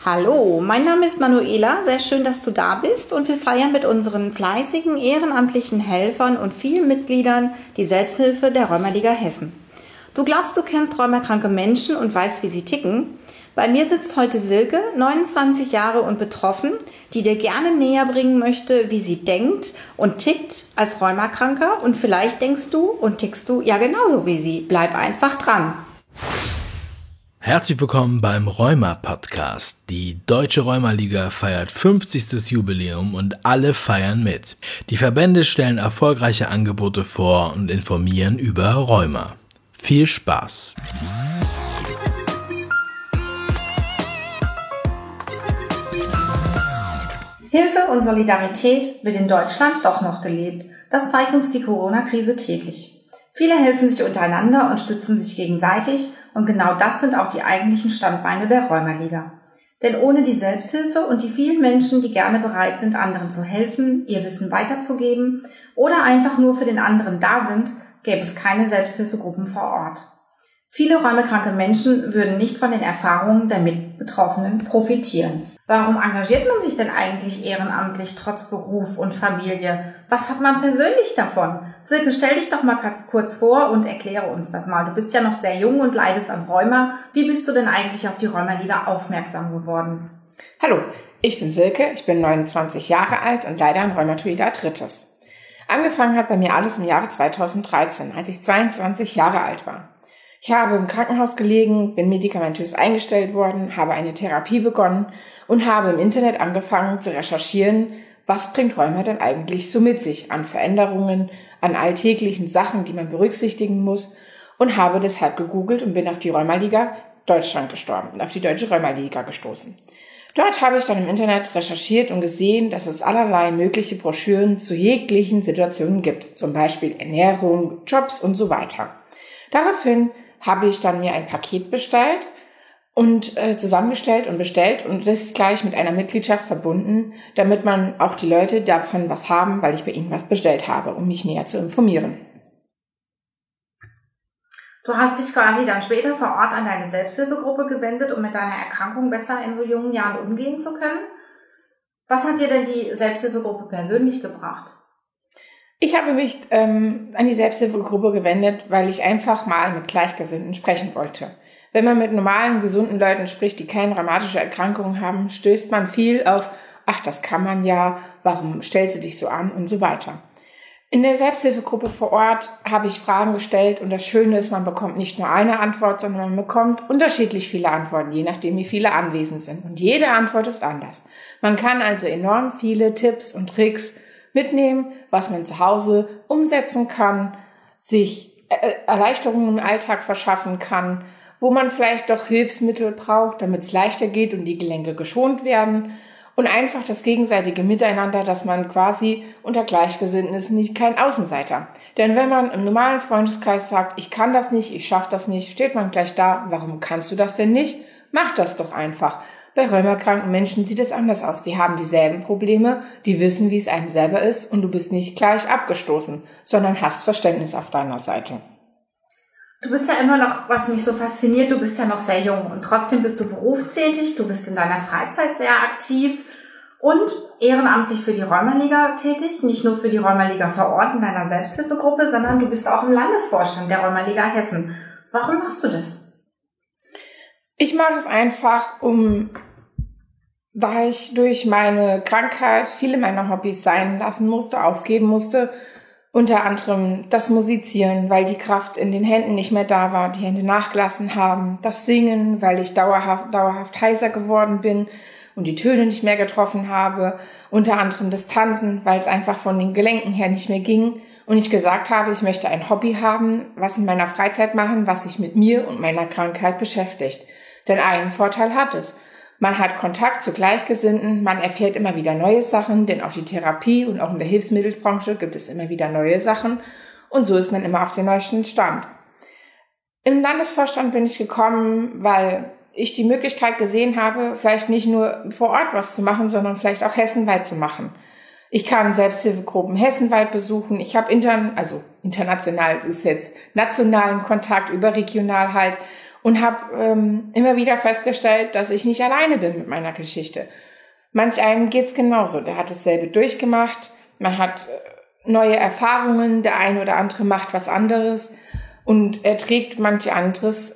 Hallo, mein Name ist Manuela, sehr schön, dass du da bist und wir feiern mit unseren fleißigen ehrenamtlichen Helfern und vielen Mitgliedern die Selbsthilfe der Rheumaliga Hessen. Du glaubst, du kennst rheumakranke Menschen und weißt, wie sie ticken? Bei mir sitzt heute Silke, 29 Jahre und betroffen, die dir gerne näher bringen möchte, wie sie denkt und tickt als Rheumakranker, und vielleicht denkst du und tickst du ja genauso wie sie. Bleib einfach dran. Herzlich willkommen beim Rheuma-Podcast. Die Deutsche Rheumaliga feiert 50. Jubiläum und alle feiern mit. Die Verbände stellen erfolgreiche Angebote vor und informieren über Rheuma. Viel Spaß! Hilfe und Solidarität wird in Deutschland doch noch gelebt. Das zeigt uns die Corona-Krise täglich. Viele helfen sich untereinander und stützen sich gegenseitig, und genau das sind auch die eigentlichen Standbeine der Rheumaliga. Denn ohne die Selbsthilfe und die vielen Menschen, die gerne bereit sind, anderen zu helfen, ihr Wissen weiterzugeben oder einfach nur für den anderen da sind, gäbe es keine Selbsthilfegruppen vor Ort. Viele rheumakranke Menschen würden nicht von den Erfahrungen der Mitbetroffenen profitieren. Warum engagiert man sich denn eigentlich ehrenamtlich trotz Beruf und Familie? Was hat man persönlich davon? Silke, stell dich doch mal kurz vor und erkläre uns das mal. Du bist ja noch sehr jung und leidest an Rheuma. Wie bist du denn eigentlich auf die Rheumaliga aufmerksam geworden? Hallo, ich bin Silke, ich bin 29 Jahre alt und leide an Rheumatoide Arthritis. Angefangen hat bei mir alles im Jahre 2013, als ich 22 Jahre alt war. Ich habe im Krankenhaus gelegen, bin medikamentös eingestellt worden, habe eine Therapie begonnen und habe im Internet angefangen zu recherchieren, was bringt Rheuma denn eigentlich so mit sich an Veränderungen, an alltäglichen Sachen, die man berücksichtigen muss, und habe deshalb gegoogelt und bin auf die Rheumaliga Deutschland gestorben, auf die Deutsche Rheumaliga gestoßen. Dort habe ich dann im Internet recherchiert und gesehen, dass es allerlei mögliche Broschüren zu jeglichen Situationen gibt, zum Beispiel Ernährung, Jobs und so weiter. Daraufhin habe ich dann mir ein Paket bestellt und zusammengestellt und bestellt und das gleich mit einer Mitgliedschaft verbunden, damit man auch die Leute davon was haben, weil ich bei ihnen was bestellt habe, um mich näher zu informieren. Du hast dich quasi dann später vor Ort an deine Selbsthilfegruppe gewendet, um mit deiner Erkrankung besser in so jungen Jahren umgehen zu können. Was hat dir denn die Selbsthilfegruppe persönlich gebracht? Ich habe mich an die Selbsthilfegruppe gewendet, weil ich einfach mal mit Gleichgesinnten sprechen wollte. Wenn man mit normalen, gesunden Leuten spricht, die keine rheumatische Erkrankung haben, stößt man viel auf, ach, das kann man ja, warum stellst du dich so an und so weiter. In der Selbsthilfegruppe vor Ort habe ich Fragen gestellt und das Schöne ist, man bekommt nicht nur eine Antwort, sondern man bekommt unterschiedlich viele Antworten, je nachdem wie viele anwesend sind. Und jede Antwort ist anders. Man kann also enorm viele Tipps und Tricks mitnehmen, was man zu Hause umsetzen kann, sich Erleichterungen im Alltag verschaffen kann, wo man vielleicht doch Hilfsmittel braucht, damit es leichter geht und die Gelenke geschont werden, und einfach das gegenseitige Miteinander, dass man quasi unter Gleichgesinnten ist, nicht kein Außenseiter. Denn wenn man im normalen Freundeskreis sagt, ich kann das nicht, ich schaffe das nicht, steht man gleich da, warum kannst du das denn nicht? Mach das doch einfach. Bei rheumakranken Menschen sieht es anders aus. Die haben dieselben Probleme, die wissen, wie es einem selber ist, und du bist nicht gleich abgestoßen, sondern hast Verständnis auf deiner Seite. Du bist ja immer noch, was mich so fasziniert, du bist ja noch sehr jung und trotzdem bist du berufstätig, du bist in deiner Freizeit sehr aktiv und ehrenamtlich für die Rheumaliga tätig, nicht nur für die Rheumaliga vor Ort in deiner Selbsthilfegruppe, sondern du bist auch im Landesvorstand der Rheumaliga Hessen. Warum machst du das? Ich mache es einfach, da ich durch meine Krankheit viele meiner Hobbys sein lassen musste, aufgeben musste. Unter anderem das Musizieren, weil die Kraft in den Händen nicht mehr da war, die Hände nachgelassen haben. Das Singen, weil ich dauerhaft heiser geworden bin und die Töne nicht mehr getroffen habe. Unter anderem das Tanzen, weil es einfach von den Gelenken her nicht mehr ging. Und ich gesagt habe, ich möchte ein Hobby haben, was in meiner Freizeit machen, was sich mit mir und meiner Krankheit beschäftigt. Denn einen Vorteil hat es. Man hat Kontakt zu Gleichgesinnten, man erfährt immer wieder neue Sachen, denn auch die Therapie und auch in der Hilfsmittelbranche gibt es immer wieder neue Sachen. Und so ist man immer auf dem neuesten Stand. Im Landesvorstand bin ich gekommen, weil ich die Möglichkeit gesehen habe, vielleicht nicht nur vor Ort was zu machen, sondern vielleicht auch hessenweit zu machen. Ich kann Selbsthilfegruppen hessenweit besuchen. Ich habe international, das ist jetzt nationalen Kontakt, überregional halt. und habe immer wieder festgestellt, dass ich nicht alleine bin mit meiner Geschichte. Manch einem geht's genauso. Der hat dasselbe durchgemacht. Man hat neue Erfahrungen. Der eine oder andere macht was anderes und erträgt manch anderes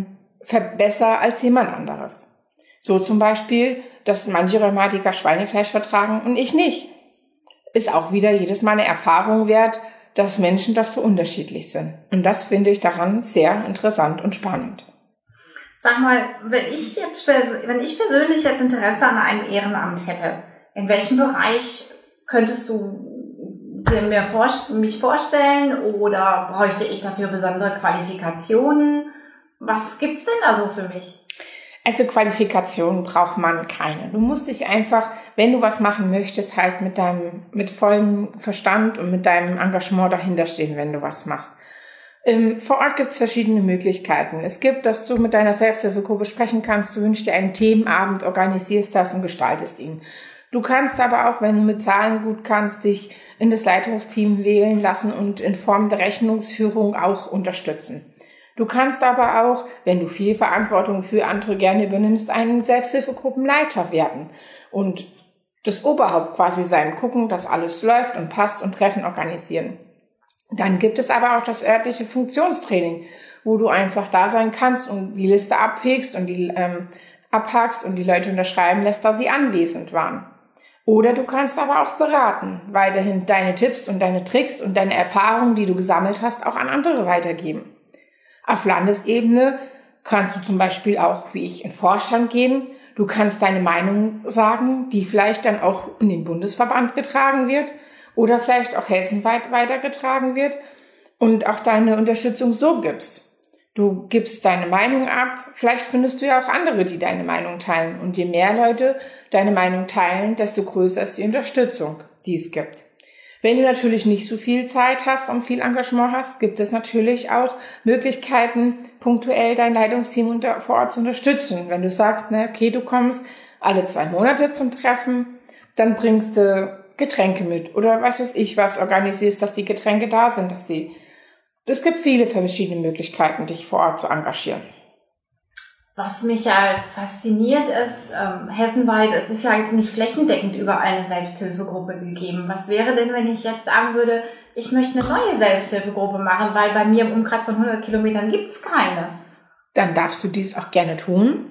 besser als jemand anderes. So zum Beispiel, dass manche Rheumatiker Schweinefleisch vertragen und ich nicht. Ist auch wieder jedes Mal eine Erfahrung wert, dass Menschen doch so unterschiedlich sind. Und das finde ich daran sehr interessant und spannend. Sag mal, wenn ich persönlich jetzt Interesse an einem Ehrenamt hätte, in welchem Bereich könntest du mich vorstellen oder bräuchte ich dafür besondere Qualifikationen? Was gibt's denn da so für mich? Also Qualifikationen braucht man keine. Du musst dich einfach, wenn du was machen möchtest, halt mit vollem Verstand und mit deinem Engagement dahinter stehen, wenn du was machst. Vor Ort gibt es verschiedene Möglichkeiten. Es gibt, dass du mit deiner Selbsthilfegruppe sprechen kannst, du wünschst dir einen Themenabend, organisierst das und gestaltest ihn. Du kannst aber auch, wenn du mit Zahlen gut kannst, dich in das Leitungsteam wählen lassen und in Form der Rechnungsführung auch unterstützen. Du kannst aber auch, wenn du viel Verantwortung für andere gerne übernimmst, ein Selbsthilfegruppenleiter werden und das Oberhaupt quasi sein, gucken, dass alles läuft und passt und Treffen organisieren. Dann gibt es aber auch das örtliche Funktionstraining, wo du einfach da sein kannst und die Liste abhakst und die Leute unterschreiben lässt, dass sie anwesend waren. Oder du kannst aber auch beraten, weiterhin deine Tipps und deine Tricks und deine Erfahrungen, die du gesammelt hast, auch an andere weitergeben. Auf Landesebene kannst du zum Beispiel auch, wie ich, in den Vorstand gehen. Du kannst deine Meinung sagen, die vielleicht dann auch in den Bundesverband getragen wird oder vielleicht auch hessenweit weitergetragen wird und auch deine Unterstützung so gibst. Du gibst deine Meinung ab, vielleicht findest du ja auch andere, die deine Meinung teilen. Und je mehr Leute deine Meinung teilen, desto größer ist die Unterstützung, die es gibt. Wenn du natürlich nicht so viel Zeit hast und viel Engagement hast, gibt es natürlich auch Möglichkeiten, punktuell dein Leitungsteam vor Ort zu unterstützen. Wenn du sagst, okay, du kommst alle 2 Monate zum Treffen, dann bringst du Getränke mit oder was weiß ich was, organisierst, dass die Getränke da sind, es gibt viele verschiedene Möglichkeiten, dich vor Ort zu engagieren. Was mich ja fasziniert ist, hessenweit, es ist ja nicht flächendeckend überall eine Selbsthilfegruppe gegeben. Was wäre denn, wenn ich jetzt sagen würde, ich möchte eine neue Selbsthilfegruppe machen, weil bei mir im Umkreis von 100 Kilometern gibt's keine? Dann darfst du dies auch gerne tun.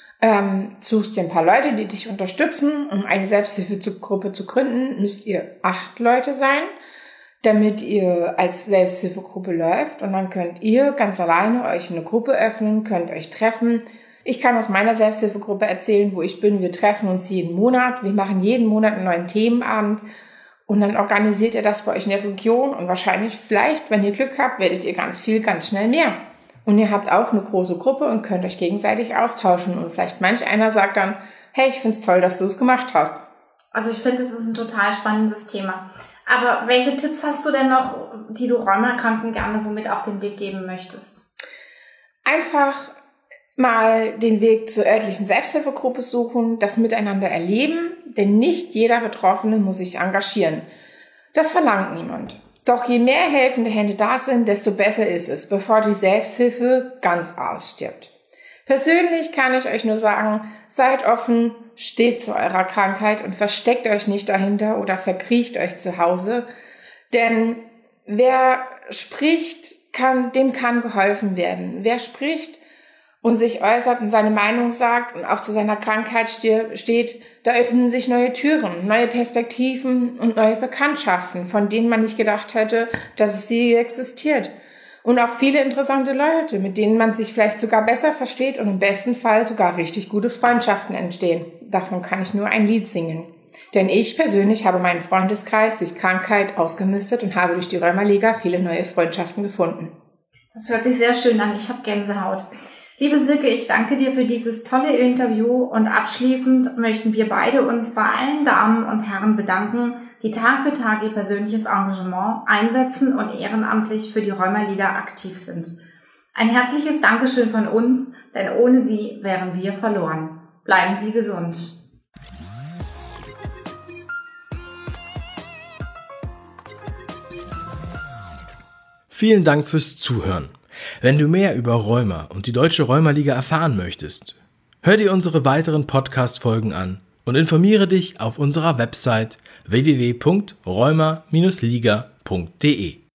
Suchst dir ein paar Leute, die dich unterstützen. Um eine Selbsthilfegruppe zu gründen, müsst ihr 8 Leute sein, damit ihr als Selbsthilfegruppe läuft. Und dann könnt ihr ganz alleine euch eine Gruppe öffnen, könnt euch treffen. Ich kann aus meiner Selbsthilfegruppe erzählen, wo ich bin. Wir treffen uns jeden Monat. Wir machen jeden Monat einen neuen Themenabend. Und dann organisiert ihr das bei euch in der Region. Und wahrscheinlich, vielleicht, wenn ihr Glück habt, werdet ihr ganz viel, ganz schnell mehr. Und ihr habt auch eine große Gruppe und könnt euch gegenseitig austauschen. Und vielleicht manch einer sagt dann, hey, ich find's toll, dass du es gemacht hast. Also ich finde, es ist ein total spannendes Thema. Aber welche Tipps hast du denn noch, die du Rheumakranken gerne so mit auf den Weg geben möchtest? Einfach mal den Weg zur örtlichen Selbsthilfegruppe suchen, das miteinander erleben, denn nicht jeder Betroffene muss sich engagieren. Das verlangt niemand. Doch je mehr helfende Hände da sind, desto besser ist es, bevor die Selbsthilfe ganz ausstirbt. Persönlich kann ich euch nur sagen, seid offen, steht zu eurer Krankheit und versteckt euch nicht dahinter oder verkriecht euch zu Hause. Denn wer spricht, dem kann geholfen werden. Wer spricht und sich äußert und seine Meinung sagt und auch zu seiner Krankheit steht, da öffnen sich neue Türen, neue Perspektiven und neue Bekanntschaften, von denen man nicht gedacht hätte, dass es je existiert. Und auch viele interessante Leute, mit denen man sich vielleicht sogar besser versteht und im besten Fall sogar richtig gute Freundschaften entstehen. Davon kann ich nur ein Lied singen. Denn ich persönlich habe meinen Freundeskreis durch Krankheit ausgemistet und habe durch die Rheumaliga viele neue Freundschaften gefunden. Das hört sich sehr schön an. Ich habe Gänsehaut. Liebe Silke, ich danke dir für dieses tolle Interview und abschließend möchten wir beide uns bei allen Damen und Herren bedanken, die Tag für Tag ihr persönliches Engagement einsetzen und ehrenamtlich für die Rheumaliga aktiv sind. Ein herzliches Dankeschön von uns, denn ohne sie wären wir verloren. Bleiben Sie gesund. Vielen Dank fürs Zuhören. Wenn du mehr über Rheuma und die Deutsche Rheumaliga erfahren möchtest, hör dir unsere weiteren Podcast-Folgen an und informiere dich auf unserer Website www.rheuma-liga.de.